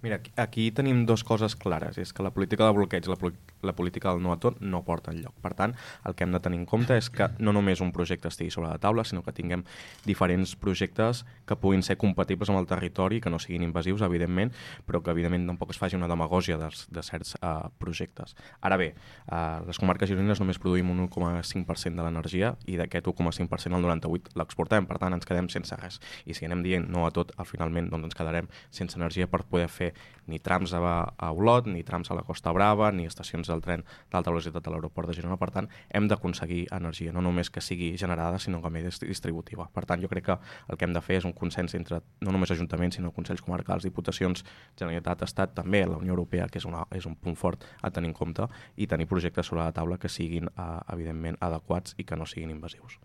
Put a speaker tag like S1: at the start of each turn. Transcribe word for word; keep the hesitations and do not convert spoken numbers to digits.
S1: Mira, aquí, aquí tenim dues coses clares. És que la política de bloqueig i la, la política del no a tot no porta enlloc. Per tant, el que hem de tenir en compte és que no només un projecte estigui sobre la taula, sinó que tinguem diferents projectes que puguin ser compatibles amb el territori, que no siguin invasius, evidentment, però que evidentment tampoc es faci una demagògia de, de certs uh, projectes. Ara bé, uh, les comarques gironines només produïm un un coma cinc per cent de l'energia i d'aquest un coma cinc per cent el noranta-vuit per cent l'exportem, per tant ens quedem sense res. I si anem dient no a tot, al finalment doncs ens quedarem sense energia per poder fer ni trams a, a Olot, ni trams a la Costa Brava, ni estacions del tren d'alta velocitat a l'aeroport de Girona. Per tant, hem d'aconseguir energia, no només que sigui generada, sinó que més distributiva. Per tant, jo crec que el que hem de fer és un consens entre no només ajuntaments, sinó consells comarcals, diputacions, Generalitat, Estat, també la Unió Europea, que és, una, és un punt fort a tenir en compte, i tenir projectes sobre la taula que siguin, eh, evidentment, adequats i que no siguin invasius.